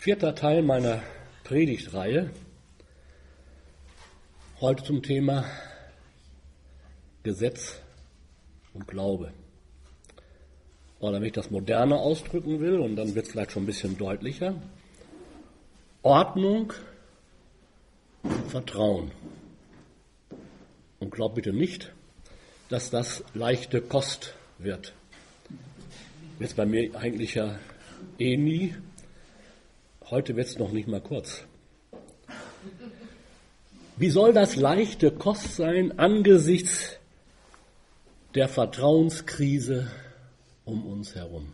Vierter Teil meiner Predigtreihe, heute zum Thema Gesetz und Glaube. Oder wenn ich das moderner ausdrücken will, und dann wird es vielleicht schon ein bisschen deutlicher, Ordnung und Vertrauen. Und glaub bitte nicht, dass das leichte Kost wird. Jetzt bei mir eigentlich ja nie. Heute wird es noch nicht mal kurz. Wie soll das leichte Kost sein angesichts der Vertrauenskrise um uns herum?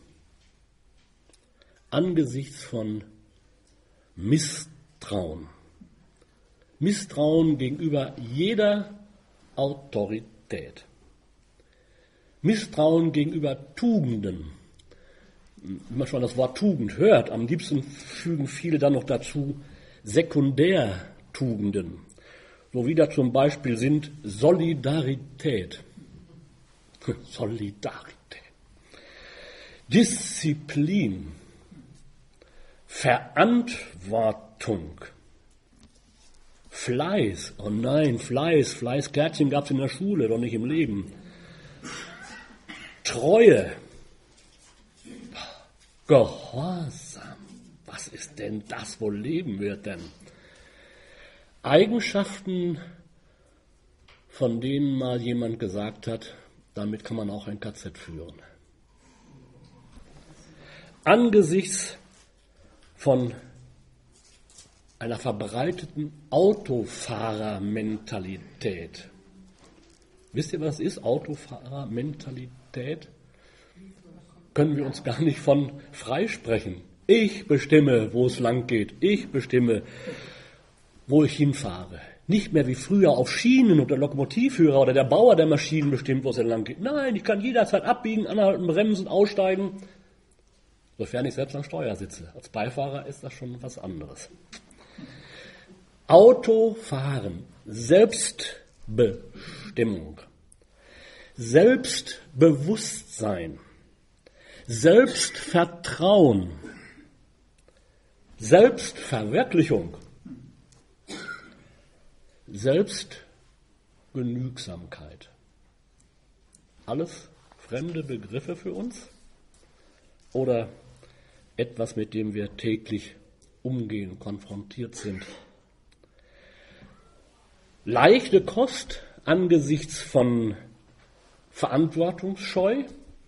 Angesichts von Misstrauen. Misstrauen gegenüber jeder Autorität. Misstrauen gegenüber Tugenden. Wenn man schon das Wort Tugend hört, am liebsten fügen viele dann noch dazu Sekundärtugenden, so wie da zum Beispiel sind Solidarität, Disziplin, Verantwortung, Fleiß, oh nein, Fleißkärtchen gab es in der Schule, doch nicht im Leben, Treue, Gehorsam. Was ist denn das? Wo leben wir denn? Eigenschaften, von denen mal jemand gesagt hat, damit kann man auch ein KZ führen. Angesichts von einer verbreiteten Autofahrermentalität. Wisst ihr, was ist Autofahrermentalität? Können wir uns gar nicht von freisprechen. Ich bestimme, wo es lang geht. Ich bestimme, wo ich hinfahre. Nicht mehr wie früher auf Schienen und der Lokomotivführer oder der Bauer der Maschinen bestimmt, wo es lang geht. Nein, ich kann jederzeit abbiegen, anhalten, bremsen, aussteigen, sofern ich selbst am Steuer sitze. Als Beifahrer ist das schon was anderes. Autofahren, Selbstbestimmung, Selbstbewusstsein, Selbstvertrauen, Selbstverwirklichung, Selbstgenügsamkeit. Alles fremde Begriffe für uns oder etwas, mit dem wir täglich umgehen, konfrontiert sind. Leichte Kost angesichts von Verantwortungsscheu,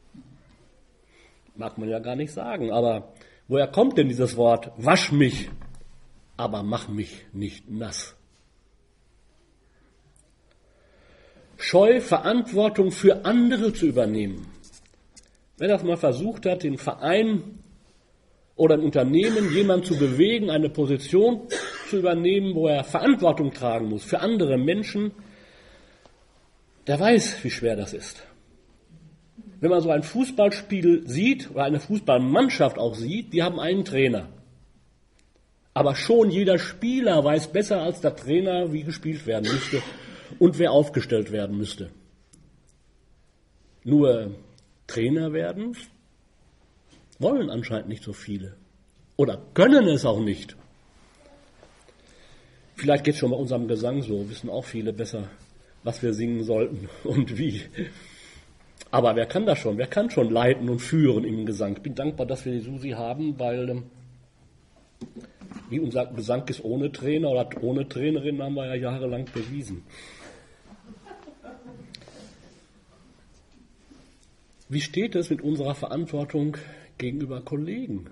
mag man ja gar nicht sagen, aber woher kommt denn dieses Wort, wasch mich, aber mach mich nicht nass? Scheu, Verantwortung für andere zu übernehmen. Wer das mal versucht hat, den Verein oder ein Unternehmen, jemanden zu bewegen, eine Position zu übernehmen, wo er Verantwortung tragen muss für andere Menschen, der weiß, wie schwer das ist. Wenn man so ein Fußballspiel sieht oder eine Fußballmannschaft auch sieht, die haben einen Trainer. Aber schon jeder Spieler weiß besser als der Trainer, wie gespielt werden müsste und wer aufgestellt werden müsste. Nur Trainer werden wollen anscheinend nicht so viele oder können es auch nicht. Vielleicht geht es schon bei unserem Gesang so, wissen auch viele besser, was wir singen sollten und wie. Aber wer kann das schon? Wer kann schon leiten und führen im Gesang? Ich bin dankbar, dass wir die Susi haben, weil wie unser Gesang ist ohne Trainer oder ohne Trainerin, haben wir ja jahrelang bewiesen. Wie steht es mit unserer Verantwortung gegenüber Kollegen?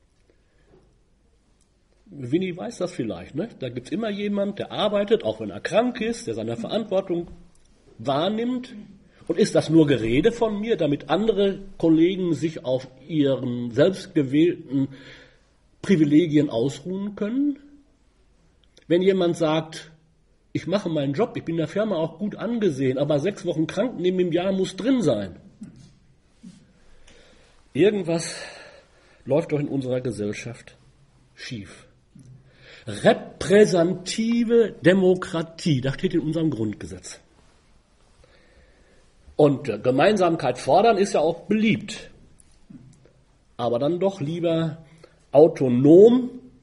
Winnie weiß das vielleicht, ne? Da gibt es immer jemand, der arbeitet, auch wenn er krank ist, der seine Verantwortung wahrnimmt. Und ist das nur Gerede von mir, damit andere Kollegen sich auf ihren selbstgewählten Privilegien ausruhen können? Wenn jemand sagt, ich mache meinen Job, ich bin in der Firma auch gut angesehen, aber 6 Wochen krank neben im Jahr muss drin sein. Irgendwas läuft doch in unserer Gesellschaft schief. Repräsentative Demokratie, das steht in unserem Grundgesetz. Und Gemeinsamkeit fordern ist ja auch beliebt. Aber dann doch lieber autonom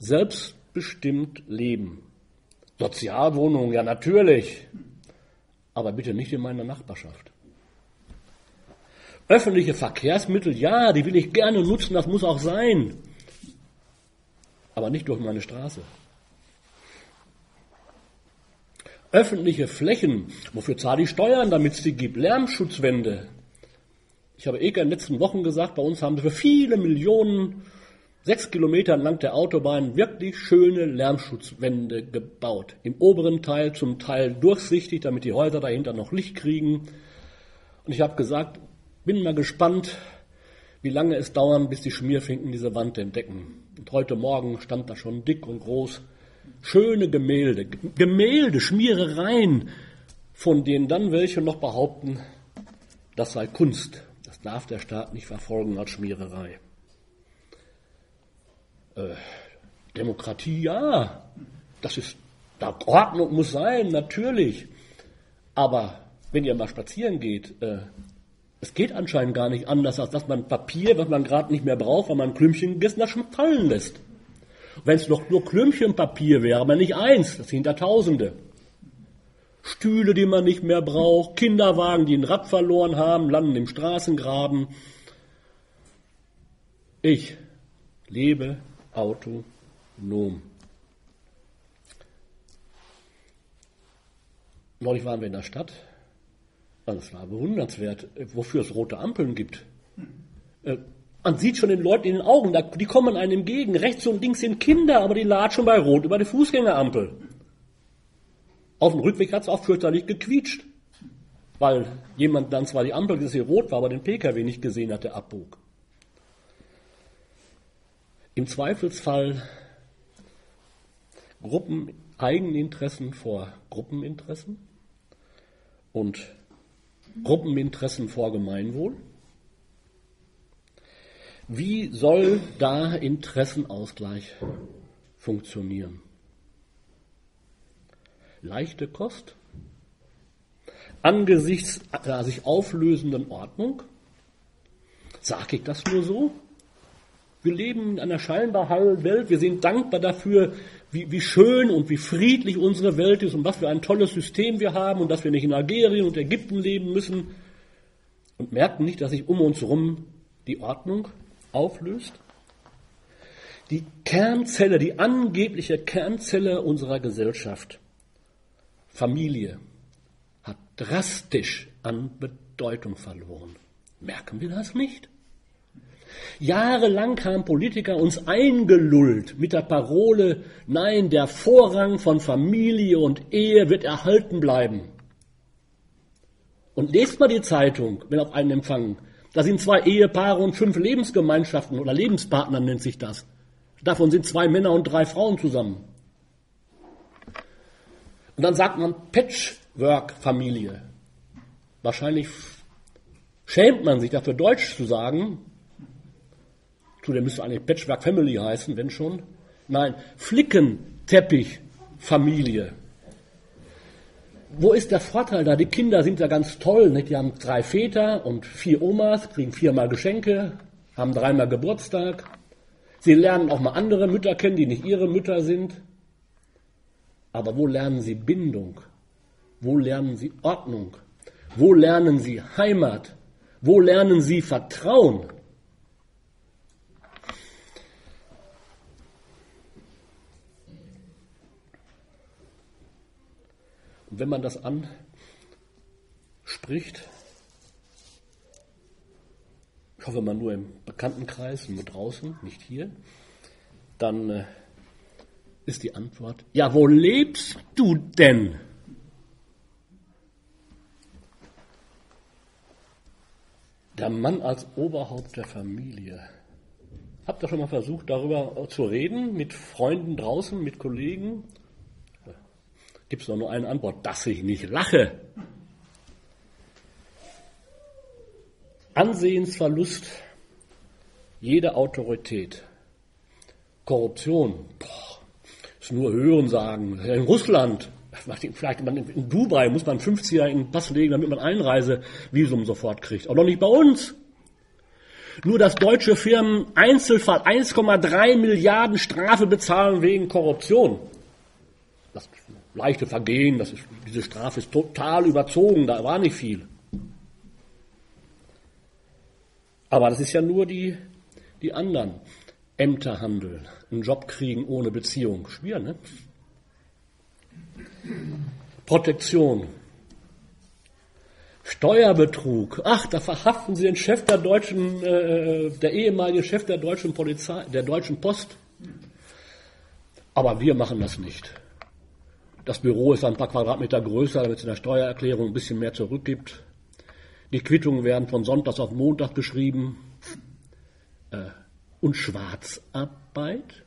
Selbstbestimmt leben. Sozialwohnungen, ja natürlich, aber bitte nicht in meiner Nachbarschaft. Öffentliche Verkehrsmittel, ja, die will ich gerne nutzen, das muss auch sein, aber nicht durch meine Straße. Öffentliche Flächen, wofür zahle ich Steuern, damit es die gibt? Lärmschutzwände. Ich habe in den letzten Wochen gesagt, bei uns haben sie für viele Millionen 6 Kilometer entlang der Autobahn wirklich schöne Lärmschutzwände gebaut. Im oberen Teil zum Teil durchsichtig, damit die Häuser dahinter noch Licht kriegen. Und ich habe gesagt, bin mal gespannt, wie lange es dauert, bis die Schmierfinken diese Wand entdecken. Und heute Morgen stand da schon dick und groß schöne Gemälde, Schmierereien, von denen dann welche noch behaupten, das sei Kunst. Das darf der Staat nicht verfolgen als Schmiererei. Demokratie, ja, Ordnung muss sein, natürlich. Aber wenn ihr mal spazieren geht, es geht anscheinend gar nicht anders, als dass man Papier, was man gerade nicht mehr braucht, weil man ein Klümpchen gegessen hat, schon fallen lässt. Wenn es noch nur Klümpchenpapier wäre, aber nicht eins, das sind ja Tausende. Stühle, die man nicht mehr braucht, Kinderwagen, die ein Rad verloren haben, landen im Straßengraben. Ich lebe autonom. Neulich waren wir in der Stadt. Das war bewundernswert, wofür es rote Ampeln gibt. Man sieht schon den Leuten in den Augen, die kommen einem entgegen. Rechts und links sind Kinder, aber die latschen bei Rot über die Fußgängerampel. Auf dem Rückweg hat es auch fürchterlich gequietscht, weil jemand dann zwar die Ampel gesehen rot war, aber den PKW nicht gesehen hat, der abbog. Im Zweifelsfall Eigeninteressen vor Gruppeninteressen und Gruppeninteressen vor Gemeinwohl. Wie soll da Interessenausgleich funktionieren? Leichte Kost? Angesichts einer sich auflösenden Ordnung? Sage ich das nur so? Wir leben in einer scheinbar heilen Welt. Wir sind dankbar dafür, wie schön und wie friedlich unsere Welt ist und was für ein tolles System wir haben und dass wir nicht in Algerien und Ägypten leben müssen und merken nicht, dass sich um uns herum die Ordnung auflöst. Die Kernzelle, die angebliche Kernzelle unserer Gesellschaft, Familie, hat drastisch an Bedeutung verloren. Merken wir das nicht? Jahrelang haben Politiker uns eingelullt mit der Parole, nein, der Vorrang von Familie und Ehe wird erhalten bleiben. Und lest mal die Zeitung, wenn auf einen Empfang. Da sind 2 Ehepaare und 5 Lebensgemeinschaften oder Lebenspartner nennt sich das. Davon sind 2 Männer und 3 Frauen zusammen. Und dann sagt man Patchwork-Familie. Wahrscheinlich schämt man sich dafür, Deutsch zu sagen. Der müsste eigentlich Patchwork-Family heißen, wenn schon. Nein, Flickenteppich-Familie. Wo ist der Vorteil da? Die Kinder sind ja ganz toll, nicht? Die haben 3 Väter und 4 Omas, kriegen 4-mal Geschenke, haben 3-mal Geburtstag. Sie lernen auch mal andere Mütter kennen, die nicht ihre Mütter sind. Aber wo lernen sie Bindung? Wo lernen sie Ordnung? Wo lernen sie Heimat? Wo lernen sie Vertrauen? Und wenn man das anspricht, ich hoffe mal nur im Bekanntenkreis, nur draußen, nicht hier, dann ist die Antwort, ja, wo lebst du denn? Der Mann als Oberhaupt der Familie. Habt ihr schon mal versucht, darüber zu reden, mit Freunden draußen, mit Kollegen? Gibt es doch nur eine Antwort, dass ich nicht lache. Ansehensverlust, jede Autorität. Korruption, ist nur Hörensagen. In Russland, vielleicht in Dubai muss man 50er in den Pass legen, damit man Einreisevisum sofort kriegt. Aber noch nicht bei uns. Nur dass deutsche Firmen Einzelfall 1,3 Milliarden Strafe bezahlen wegen Korruption. Das leichte Vergehen, diese Strafe ist total überzogen, da war nicht viel. Aber das ist ja nur die anderen. Ämterhandel, einen Job kriegen ohne Beziehung. Schwer, ne? Protektion. Steuerbetrug. Ach, da verhaften Sie den Chef der ehemalige Chef der deutschen Polizei, der Deutschen Post. Aber wir machen das nicht. Das Büro ist ein paar Quadratmeter größer, damit es in der Steuererklärung ein bisschen mehr zurückgibt. Die Quittungen werden von Sonntags auf Montag beschrieben. Und Schwarzarbeit?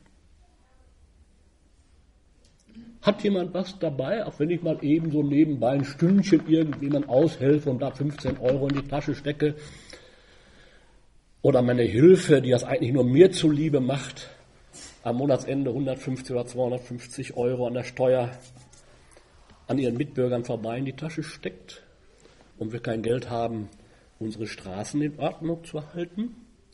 Hat jemand was dabei, auch wenn ich mal eben so nebenbei ein Stündchen irgendjemand aushelfe und da 15 Euro in die Tasche stecke? Oder meine Hilfe, die das eigentlich nur mir zuliebe macht, am Monatsende 150 oder 250 Euro an der Steuer an ihren Mitbürgern vorbei in die Tasche steckt und wir kein Geld haben, unsere Straßen in Ordnung zu halten?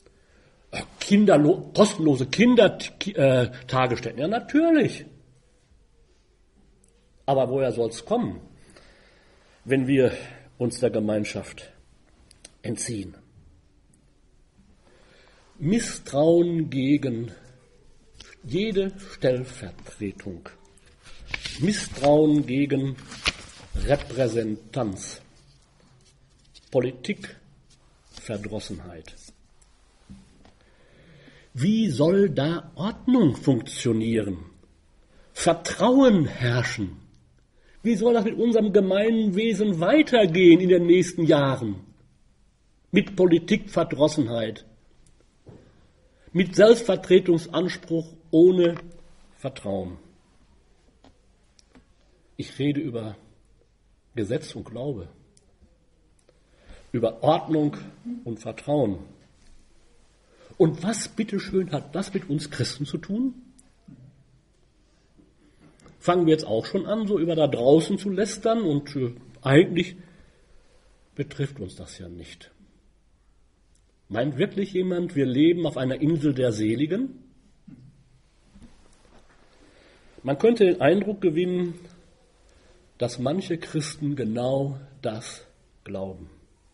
Kostenlose Kindertagesstätten, ja natürlich. Aber woher soll es kommen, wenn wir uns der Gemeinschaft entziehen? Misstrauen gegen jede Stellvertretung. Misstrauen gegen Repräsentanz. Politikverdrossenheit. Wie soll da Ordnung funktionieren? Vertrauen herrschen? Wie soll das mit unserem Gemeinwesen weitergehen in den nächsten Jahren? Mit Politikverdrossenheit, mit Selbstvertretungsanspruch ohne Vertrauen. Ich rede über Gesetz und Glaube, über Ordnung und Vertrauen. Und was, bitteschön, hat das mit uns Christen zu tun? Fangen wir jetzt auch schon an, so über da draußen zu lästern und eigentlich betrifft uns das ja nicht. Meint wirklich jemand, wir leben auf einer Insel der Seligen? Man könnte den Eindruck gewinnen, dass manche Christen genau das glauben.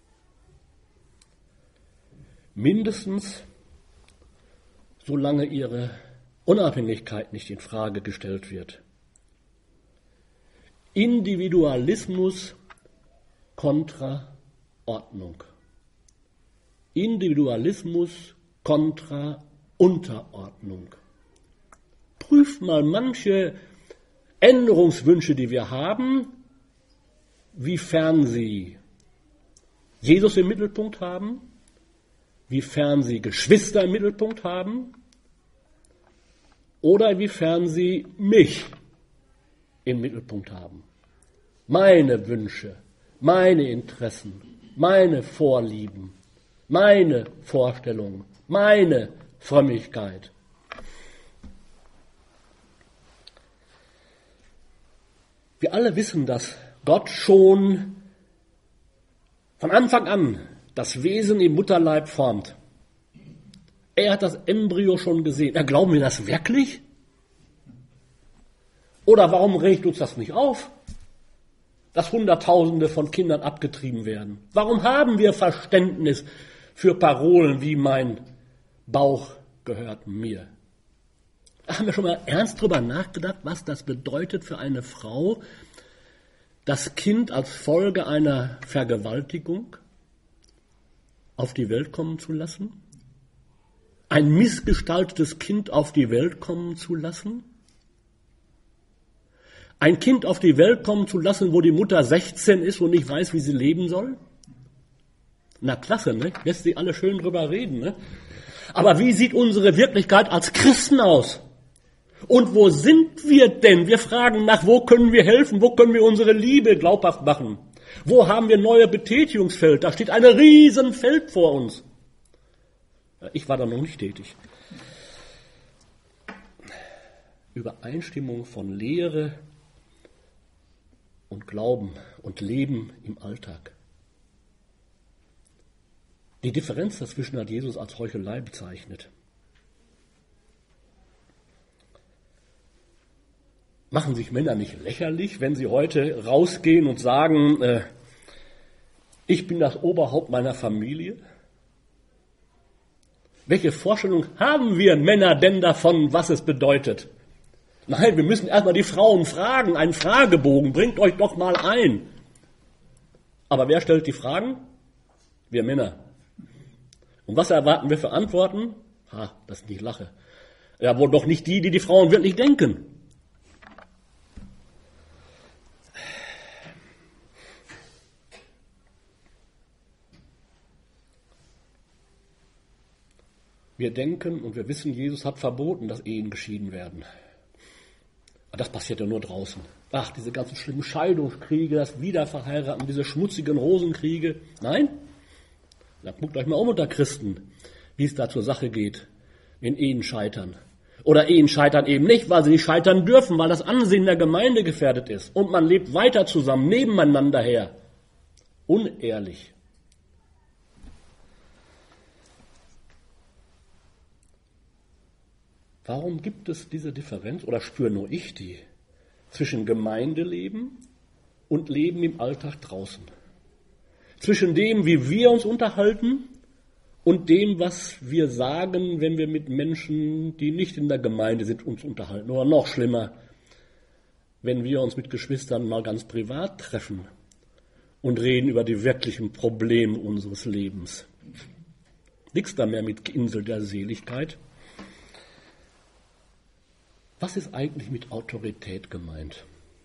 Mindestens solange ihre Unabhängigkeit nicht in Frage gestellt wird. Individualismus kontra Ordnung. Individualismus kontra Unterordnung. Prüft mal manche Änderungswünsche, die wir haben, wiefern sie Jesus im Mittelpunkt haben, wiefern sie Geschwister im Mittelpunkt haben oder wiefern sie mich im Mittelpunkt haben. Meine Wünsche, meine Interessen, meine Vorlieben, meine Vorstellungen, meine Frömmigkeit. Wir alle wissen, dass Gott schon von Anfang an das Wesen im Mutterleib formt. Er hat das Embryo schon gesehen. Glauben wir das wirklich? Oder warum regt uns das nicht auf, dass Hunderttausende von Kindern abgetrieben werden? Warum haben wir Verständnis für Parolen wie mein Bauch gehört mir? Haben wir schon mal ernst drüber nachgedacht, was das bedeutet für eine Frau, das Kind als Folge einer Vergewaltigung auf die Welt kommen zu lassen? Ein missgestaltetes Kind auf die Welt kommen zu lassen? Ein Kind auf die Welt kommen zu lassen, wo die Mutter 16 ist und nicht weiß, wie sie leben soll? Na klasse, ne? Lässt sie alle schön drüber reden, ne? Aber wie sieht unsere Wirklichkeit als Christen aus? Und wo sind wir denn? Wir fragen nach, wo können wir helfen? Wo können wir unsere Liebe glaubhaft machen? Wo haben wir neue Betätigungsfelder? Da steht ein Riesenfeld vor uns. Ich war da noch nicht tätig. Übereinstimmung von Lehre und Glauben und Leben im Alltag. Die Differenz dazwischen hat Jesus als Heuchelei bezeichnet. Machen sich Männer nicht lächerlich, wenn sie heute rausgehen und sagen, ich bin das Oberhaupt meiner Familie? Welche Vorstellung haben wir Männer denn davon, was es bedeutet? Nein, wir müssen erstmal die Frauen fragen, einen Fragebogen, bringt euch doch mal ein. Aber wer stellt die Fragen? Wir Männer. Und was erwarten wir für Antworten? Das ist nicht Lache. Ja, wohl doch nicht die, die die Frauen wirklich denken. Wir denken und wir wissen, Jesus hat verboten, dass Ehen geschieden werden. Aber das passiert ja nur draußen. Diese ganzen schlimmen Scheidungskriege, das Wiederverheiraten, diese schmutzigen Rosenkriege. Nein? Dann guckt euch mal um unter Christen, wie es da zur Sache geht, wenn Ehen scheitern. Oder Ehen scheitern eben nicht, weil sie nicht scheitern dürfen, weil das Ansehen der Gemeinde gefährdet ist. Und man lebt weiter zusammen, nebeneinander her. Unehrlich. Warum gibt es diese Differenz, oder spüre nur ich die, zwischen Gemeindeleben und Leben im Alltag draußen? Zwischen dem, wie wir uns unterhalten, und dem, was wir sagen, wenn wir mit Menschen, die nicht in der Gemeinde sind, uns unterhalten. Oder noch schlimmer, wenn wir uns mit Geschwistern mal ganz privat treffen und reden über die wirklichen Probleme unseres Lebens. Nichts da mehr mit Insel der Seligkeit. Was ist eigentlich mit Autorität gemeint?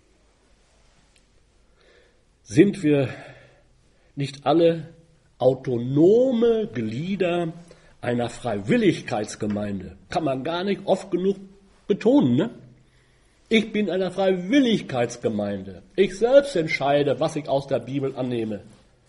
Sind wir nicht alle autonome Glieder einer Freiwilligkeitsgemeinde? Kann man gar nicht oft genug betonen, ne? Ich bin einer Freiwilligkeitsgemeinde. Ich selbst entscheide, was ich aus der Bibel annehme.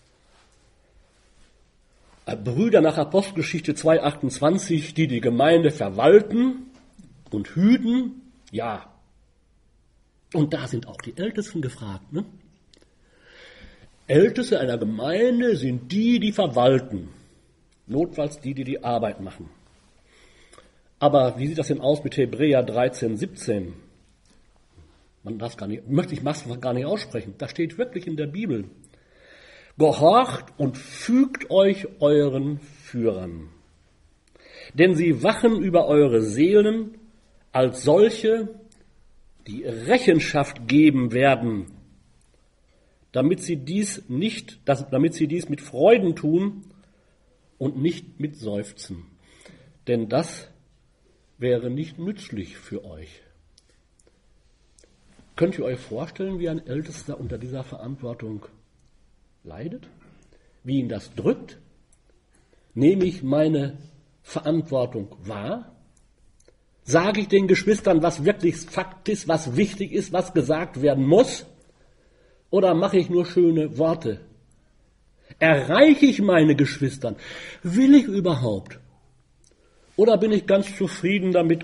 Brüder nach Apostelgeschichte 2,28, die die Gemeinde verwalten und hüten, ja. Und da sind auch die Ältesten gefragt, ne? Älteste einer Gemeinde sind die, die verwalten. Notfalls die, die die Arbeit machen. Aber wie sieht das denn aus mit Hebräer 13, 17? Man darf gar nicht, ich gar nicht aussprechen. Da steht wirklich in der Bibel. Gehorcht und fügt euch euren Führern. Denn sie wachen über eure Seelen als solche, die Rechenschaft geben werden, damit sie dies mit Freuden tun und nicht mit Seufzen. Denn das wäre nicht nützlich für euch. Könnt ihr euch vorstellen, wie ein Ältester unter dieser Verantwortung leidet? Wie ihn das drückt? Nehme ich meine Verantwortung wahr? Sage ich den Geschwistern, was wirklich Fakt ist, was wichtig ist, was gesagt werden muss? Oder mache ich nur schöne Worte? Erreiche ich meine Geschwistern? Will ich überhaupt? Oder bin ich ganz zufrieden damit,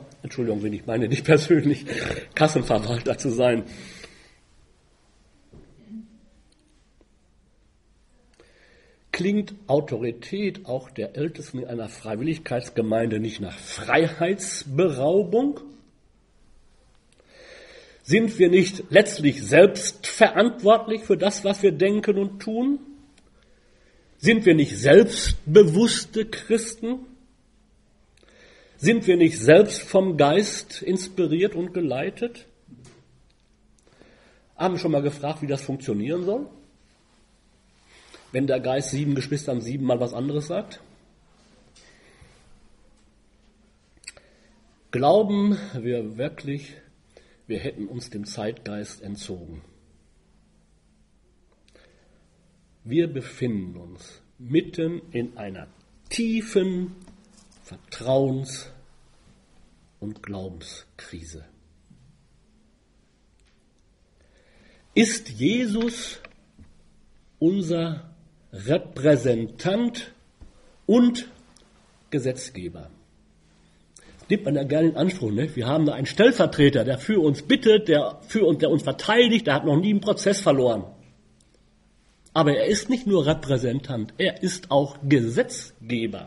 Kassenverwalter zu sein? Klingt Autorität auch der Ältesten in einer Freiwilligkeitsgemeinde nicht nach Freiheitsberaubung? Sind wir nicht letztlich selbst verantwortlich für das, was wir denken und tun? Sind wir nicht selbstbewusste Christen? Sind wir nicht selbst vom Geist inspiriert und geleitet? Haben wir schon mal gefragt, wie das funktionieren soll? Wenn der Geist 7 Geschwistern 7 Mal was anderes sagt? Glauben wir wirklich, wir hätten uns dem Zeitgeist entzogen? Wir befinden uns mitten in einer tiefen Vertrauens- und Glaubenskrise. Ist Jesus unser Repräsentant und Gesetzgeber? Das nimmt man ja gerne in Anspruch, ne? Wir haben da einen Stellvertreter, der für uns bittet, der uns verteidigt, der hat noch nie einen Prozess verloren. Aber er ist nicht nur Repräsentant, er ist auch Gesetzgeber.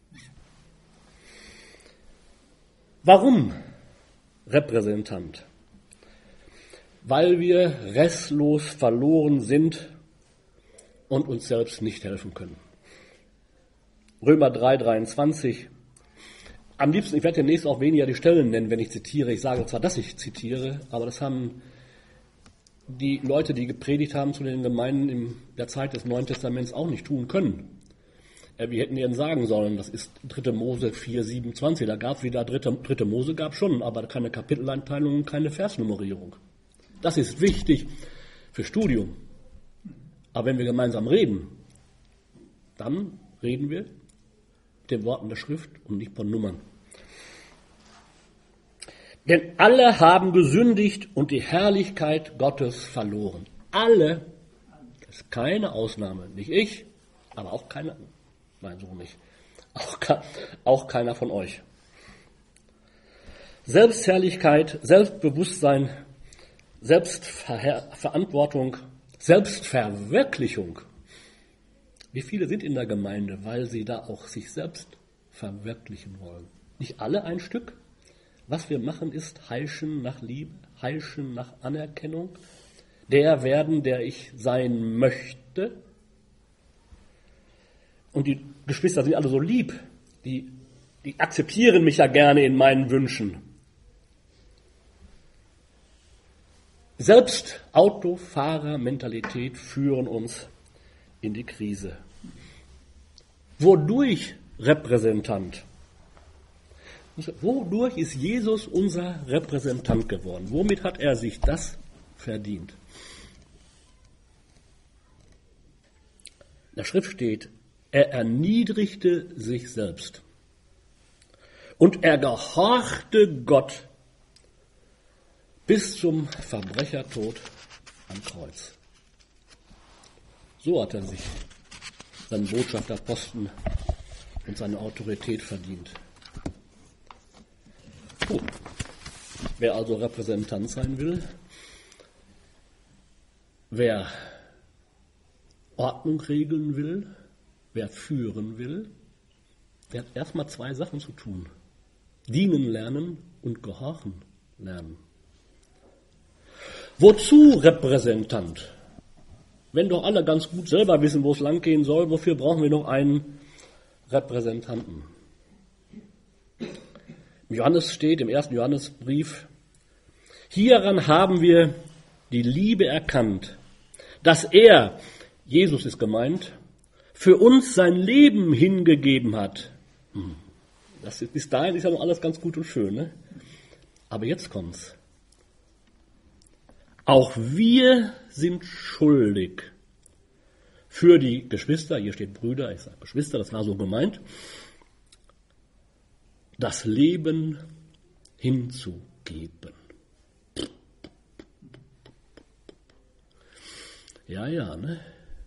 Warum Repräsentant? Weil wir restlos verloren sind und uns selbst nicht helfen können. Römer 3,23. Am liebsten, ich werde demnächst auch weniger die Stellen nennen, wenn ich zitiere. Ich sage zwar, dass ich zitiere, aber das haben die Leute, die gepredigt haben zu den Gemeinden in der Zeit des Neuen Testaments auch nicht tun können. Wir hätten ihnen sagen sollen, das ist 3. Mose 4,27. Da gab es wieder 3. Mose, gab schon, aber keine Kapiteleinteilung und keine Versnummerierung. Das ist wichtig für Studium. Aber wenn wir gemeinsam reden, dann reden wir mit den Worten der Schrift und nicht von Nummern. Denn alle haben gesündigt und die Herrlichkeit Gottes verloren. Alle, das ist keine Ausnahme, nicht ich, aber auch keiner, mein Sohn nicht, auch keiner von euch. Selbstherrlichkeit, Selbstbewusstsein, Selbstverantwortung, Selbstverwirklichung. Wie viele sind in der Gemeinde, weil sie da auch sich selbst verwirklichen wollen? Nicht alle ein Stück. Was wir machen, ist heischen nach Liebe, heischen nach Anerkennung, der werden, der ich sein möchte. Und die Geschwister sind alle so lieb, die akzeptieren mich ja gerne in meinen Wünschen. Selbst Autofahrermentalität führen uns in die Krise. Wodurch Repräsentant? Wodurch ist Jesus unser Repräsentant geworden? Womit hat er sich das verdient? In der Schrift steht, er erniedrigte sich selbst und er gehorchte Gott bis zum Verbrechertod am Kreuz. So hat er sich seinen Botschafterposten und seine Autorität verdient. Gut. Wer also Repräsentant sein will, wer Ordnung regeln will, wer führen will, der hat erstmal 2 Sachen zu tun. Dienen lernen und gehorchen lernen. Wozu Repräsentant? Wenn doch alle ganz gut selber wissen, wo es lang gehen soll, wofür brauchen wir noch einen Repräsentanten? Im Johannes steht, im 1. Johannesbrief, hieran haben wir die Liebe erkannt, dass er, Jesus ist gemeint, für uns sein Leben hingegeben hat. Bis dahin ist ja noch alles ganz gut und schön, ne? Aber jetzt kommt's. Auch wir sind schuldig für die Geschwister, hier steht Brüder, ich sage Geschwister, das war so gemeint, das Leben hinzugeben. Ja, ne?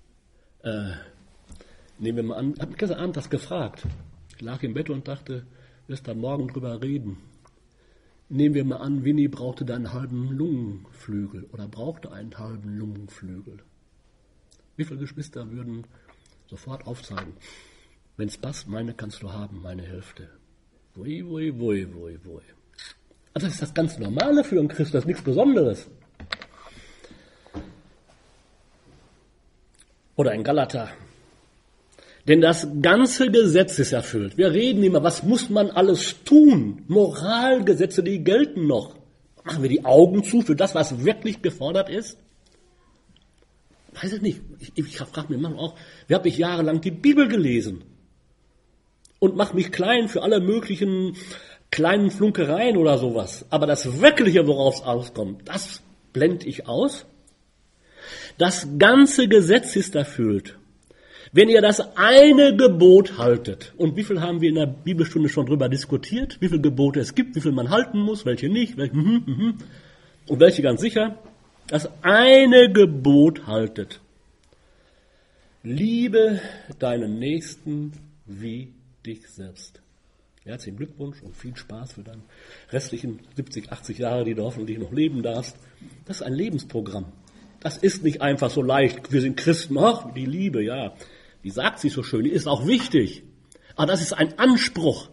Nehmen wir mal an, ich habe gestern Abend das gefragt. Ich lag im Bett und dachte, wirst da morgen drüber reden. Nehmen wir mal an, Winnie brauchte da einen halben Lungenflügel oder brauchte einen halben Lungenflügel. Wie viele Geschwister würden sofort aufzeigen? Wenn es passt, meine kannst du haben, meine Hälfte. Wui. Also das ist das ganz Normale für einen Christ, das ist nichts Besonderes. Oder in Galater. Denn das ganze Gesetz ist erfüllt. Wir reden immer, was muss man alles tun? Moralgesetze, die gelten noch. Machen wir die Augen zu für das, was wirklich gefordert ist? Weiß ich nicht. Ich frage mich manchmal auch, wie habe ich jahrelang die Bibel gelesen? Und mache mich klein für alle möglichen kleinen Flunkereien oder sowas. Aber das Wirkliche, worauf es auskommt, das blende ich aus. Das ganze Gesetz ist erfüllt. Wenn ihr das eine Gebot haltet, und wie viel haben wir in der Bibelstunde schon drüber diskutiert, wie viele Gebote es gibt, wie viel man halten muss, welche nicht, welche, und welche ganz sicher, das eine Gebot haltet. Liebe deinen Nächsten wie dich selbst. Herzlichen Glückwunsch und viel Spaß für deine restlichen 70, 80 Jahre, die du hoffentlich noch leben darfst. Das ist ein Lebensprogramm. Das ist nicht einfach so leicht. Wir sind Christen. Ach, die Liebe, ja, die sagt sich so schön, die ist auch wichtig. Aber das ist ein Anspruch.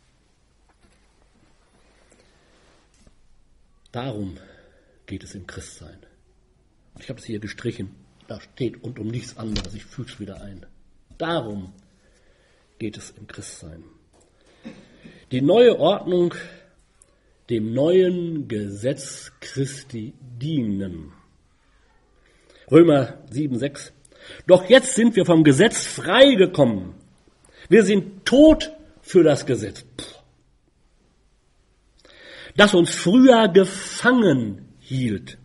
Darum geht es im Christsein. Ich habe es hier gestrichen. Da steht und um nichts anderes. Ich füge es wieder ein. Darum geht es im Christsein. Die neue Ordnung dem neuen Gesetz Christi dienen. Römer 7,6. Doch jetzt sind wir vom Gesetz freigekommen. Wir sind tot für das Gesetz, das uns früher gefangen hielt.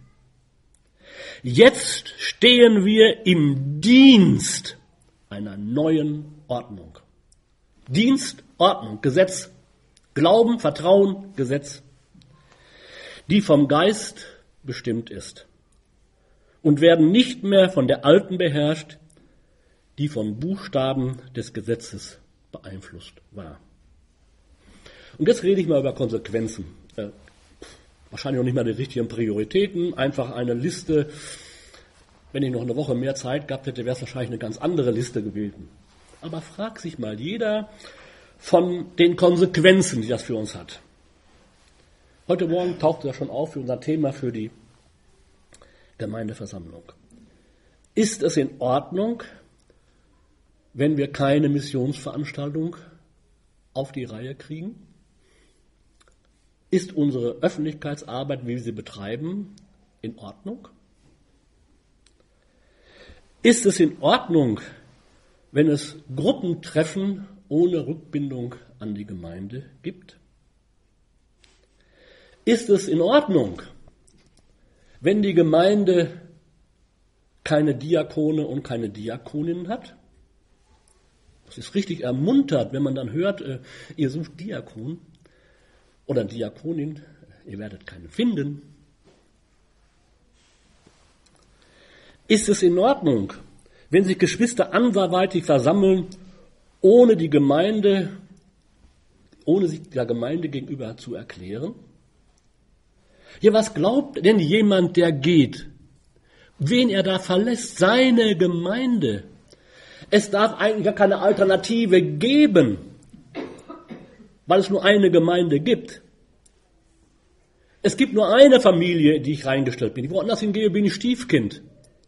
Jetzt stehen wir im Dienst einer neuen Ordnung. Dienst, Ordnung, Gesetz, Glauben, Vertrauen, Gesetz, die vom Geist bestimmt ist und werden nicht mehr von der alten beherrscht, die von Buchstaben des Gesetzes beeinflusst war. Und jetzt rede ich mal über Konsequenzen. Wahrscheinlich noch nicht mal die richtigen Prioritäten, einfach eine Liste. Wenn ich noch eine Woche mehr Zeit gehabt hätte, wäre es wahrscheinlich eine ganz andere Liste gewesen. Aber frag sich mal jeder von den Konsequenzen, die das für uns hat. Heute Morgen tauchte das schon auf für unser Thema für die Gemeindeversammlung. Ist es in Ordnung, wenn wir keine Missionsveranstaltung auf die Reihe kriegen? Ist unsere Öffentlichkeitsarbeit, wie wir sie betreiben, in Ordnung? Ist es in Ordnung, wenn es Gruppentreffen ohne Rückbindung an die Gemeinde gibt? Ist es in Ordnung, wenn die Gemeinde keine Diakone und keine Diakoninnen hat? Das ist richtig ermuntert, wenn man dann hört, ihr sucht Diakon oder Diakonin, ihr werdet keinen finden. Ist es in Ordnung, wenn sich Geschwister anderweitig versammeln, ohne sich der Gemeinde gegenüber zu erklären? Ja, was glaubt denn jemand, der geht? Wen er da verlässt? Seine Gemeinde. Es darf eigentlich gar keine Alternative geben, weil es nur eine Gemeinde gibt. Es gibt nur eine Familie, in die ich reingestellt bin. Woanders hingehe, bin ich Stiefkind.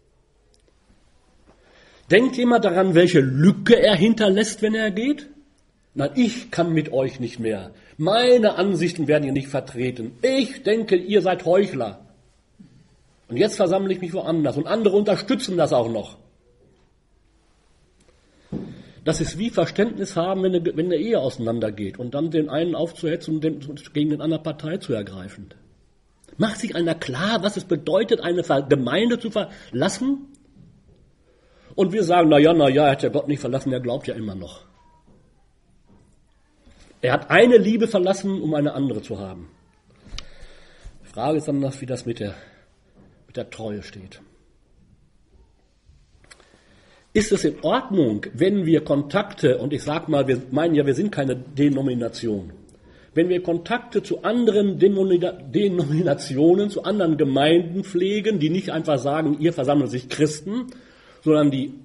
Denkt jemand daran, welche Lücke er hinterlässt, wenn er geht? Nein, ich kann mit euch nicht mehr. Meine Ansichten werden hier nicht vertreten. Ich denke, ihr seid Heuchler. Und jetzt versammle ich mich woanders. Und andere unterstützen das auch noch. Das ist wie Verständnis haben, wenn eine Ehe auseinandergeht und dann den einen aufzuhetzen und gegen den anderen Partei zu ergreifen. Macht sich einer klar, was es bedeutet, eine Gemeinde zu verlassen? Und wir sagen, na ja, er hat ja Gott nicht verlassen, er glaubt ja immer noch. Er hat eine Liebe verlassen, um eine andere zu haben. Die Frage ist dann, wie das mit der Treue steht. Ist es in Ordnung, wenn wir Kontakte, und ich sage mal, wir meinen ja, wir sind keine Denomination, wenn wir Kontakte zu anderen Denominationen, zu anderen Gemeinden pflegen, die nicht einfach sagen, ihr versammelt sich Christen, sondern die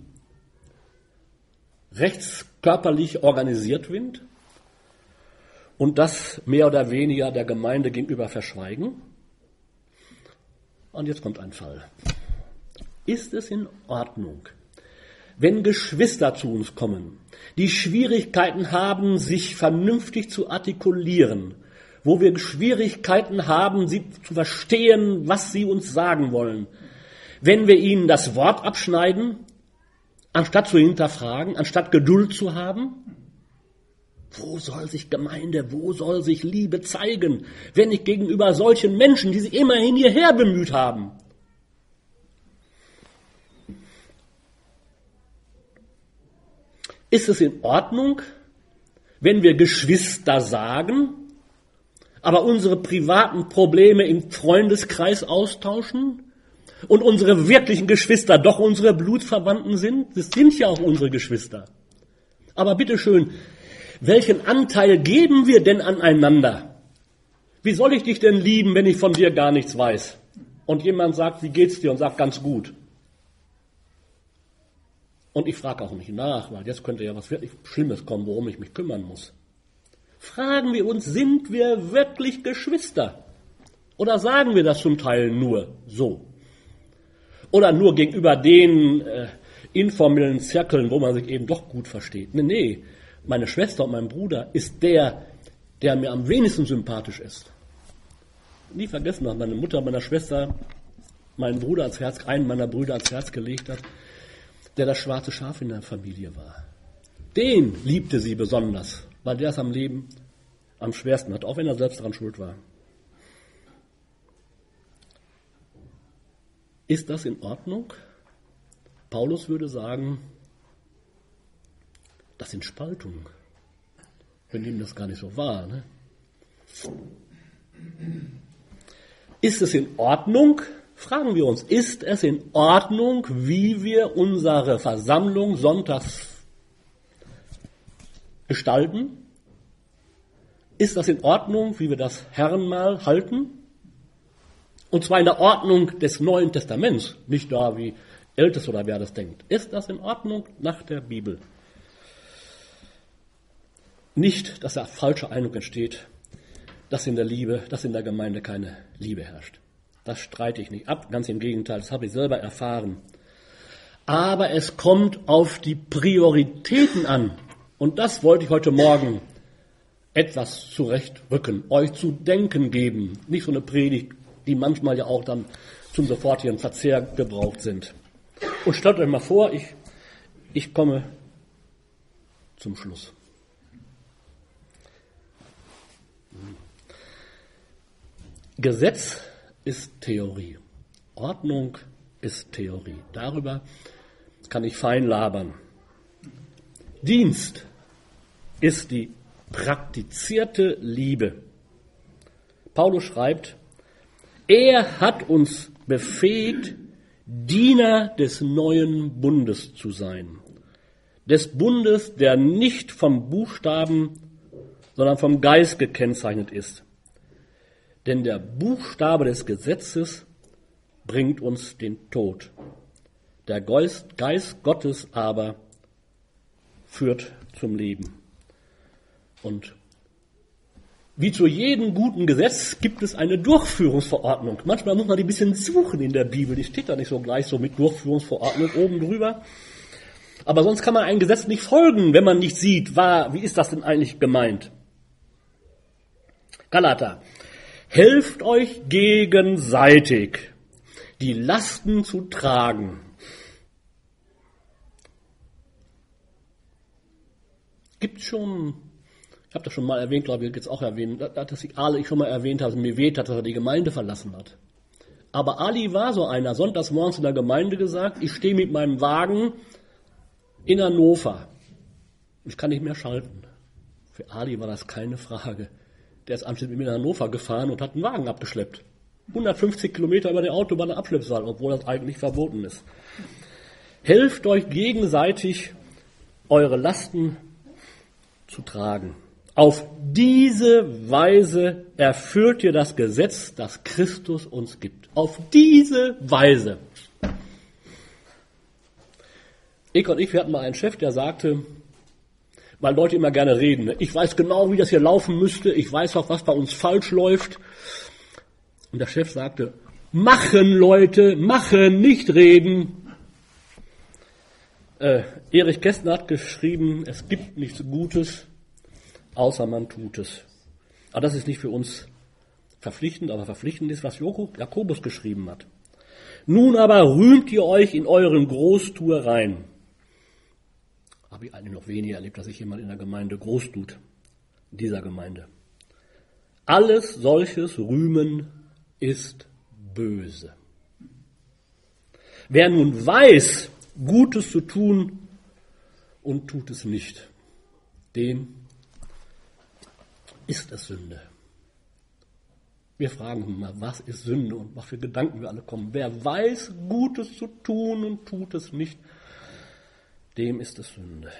rechtskörperlich organisiert sind und das mehr oder weniger der Gemeinde gegenüber verschweigen. Und jetzt kommt ein Fall. Ist es in Ordnung, wenn Geschwister zu uns kommen, die Schwierigkeiten haben, sich vernünftig zu artikulieren, wo wir Schwierigkeiten haben, sie zu verstehen, was sie uns sagen wollen, wenn wir ihnen das Wort abschneiden, anstatt zu hinterfragen, anstatt Geduld zu haben? Wo soll sich Gemeinde, wo soll sich Liebe zeigen, wenn ich gegenüber solchen Menschen, die sich immerhin hierher bemüht haben? Ist es in Ordnung, wenn wir Geschwister sagen, aber unsere privaten Probleme im Freundeskreis austauschen und unsere wirklichen Geschwister doch unsere Blutsverwandten sind? Das sind ja auch unsere Geschwister. Aber bitteschön, welchen Anteil geben wir denn aneinander? Wie soll ich dich denn lieben, wenn ich von dir gar nichts weiß? und jemand sagt, wie geht's dir? Und sagt, ganz gut. Und ich frage auch nicht nach, weil jetzt könnte ja was wirklich Schlimmes kommen, worum ich mich kümmern muss. Fragen wir uns, sind wir wirklich Geschwister? Oder sagen wir das zum Teil nur so? Oder nur gegenüber den informellen Zirkeln, wo man sich eben doch gut versteht? Nee, meine Schwester und mein Bruder ist der mir am wenigsten sympathisch ist. Nie vergessen, dass meine Mutter meiner Schwester einen meiner Brüder ans Herz gelegt hat, der das schwarze Schaf in der Familie war. Den liebte sie besonders, weil der es am Leben am schwersten hat, auch wenn er selbst daran schuld war. Ist das in Ordnung? Paulus würde sagen, das sind Spaltungen. Wir nehmen das gar nicht so wahr. Ne? Ist es in Ordnung? Fragen wir uns, ist es in Ordnung, wie wir unsere Versammlung sonntags gestalten? Ist das in Ordnung, wie wir das Herrenmahl halten? Und zwar in der Ordnung des Neuen Testaments, nicht da, wie Älteste oder wer das denkt. Ist das in Ordnung nach der Bibel? Nicht, dass da falsche Eindruck entsteht, dass in der Gemeinde keine Liebe herrscht. Das streite ich nicht ab, ganz im Gegenteil, das habe ich selber erfahren. Aber es kommt auf die Prioritäten an. Und das wollte ich heute Morgen etwas zurechtrücken, euch zu denken geben. Nicht so eine Predigt, die manchmal ja auch dann zum sofortigen Verzehr gebraucht sind. Und stellt euch mal vor, ich komme zum Schluss. Gesetz ist Theorie. Ordnung ist Theorie. Darüber kann ich fein labern. Dienst ist die praktizierte Liebe. Paulus schreibt, er hat uns befähigt, Diener des neuen Bundes zu sein. Des Bundes, der nicht vom Buchstaben, sondern vom Geist gekennzeichnet ist. Denn der Buchstabe des Gesetzes bringt uns den Tod. Der Geist Gottes aber führt zum Leben. Und wie zu jedem guten Gesetz gibt es eine Durchführungsverordnung. Manchmal muss man die ein bisschen suchen in der Bibel. Die steht da nicht so gleich so mit Durchführungsverordnung oben drüber. Aber sonst kann man einem Gesetz nicht folgen, wenn man nicht sieht, wie ist das denn eigentlich gemeint. Galater. Helft euch gegenseitig, die Lasten zu tragen. Gibt schon, ich habe das schon mal erwähnt, glaube ich, jetzt auch erwähnt, dass ich schon mal erwähnt habe, mir weht hat, dass er die Gemeinde verlassen hat. Aber Ali war so einer, sonntags morgens in der Gemeinde gesagt, ich stehe mit meinem Wagen in Hannover. Ich kann nicht mehr schalten. Für Ali war das keine Frage. Der ist anschließend mit mir nach Hannover gefahren und hat einen Wagen abgeschleppt. 150 Kilometer über der Autobahn Abschleppsaal, obwohl das eigentlich verboten ist. Helft euch gegenseitig, eure Lasten zu tragen. Auf diese Weise erfüllt ihr das Gesetz, das Christus uns gibt. Auf diese Weise. Wir hatten mal einen Chef, der sagte, weil Leute immer gerne reden. Ich weiß genau, wie das hier laufen müsste. Ich weiß auch, was bei uns falsch läuft. Und der Chef sagte, machen Leute, machen, nicht reden. Erich Kästner hat geschrieben, es gibt nichts Gutes, außer man tut es. Aber das ist nicht für uns verpflichtend, aber verpflichtend ist, was Jakobus geschrieben hat. Nun aber rühmt ihr euch in euren Großtuereien. Habe ich eigentlich noch weniger erlebt, dass sich jemand in der Gemeinde groß tut, in dieser Gemeinde. Alles solches Rühmen ist böse. Wer nun weiß, Gutes zu tun und tut es nicht, dem ist es Sünde. Wir fragen mal, was ist Sünde und was für Gedanken wir alle kommen. Wer weiß, Gutes zu tun und tut es nicht, dem ist es Sünde.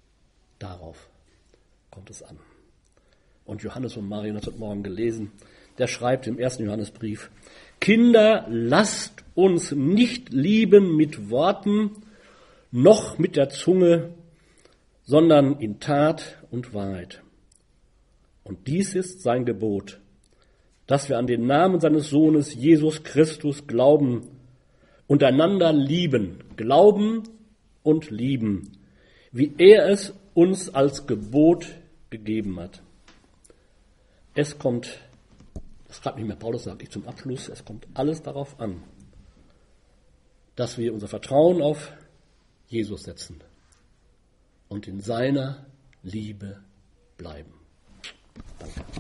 Darauf kommt es an. Und Johannes und Marion hat heute Morgen gelesen, der schreibt im 1. Johannesbrief: Kinder, lasst uns nicht lieben mit Worten, noch mit der Zunge, sondern in Tat und Wahrheit. Und dies ist sein Gebot, dass wir an den Namen seines Sohnes Jesus Christus glauben und einander lieben, glauben und lieben, wie er es uns als Gebot gegeben hat. Es kommt, das schreibt nicht mehr Paulus, sage ich zum Abschluss, es kommt alles darauf an, dass wir unser Vertrauen auf Jesus setzen und in seiner Liebe bleiben. Danke.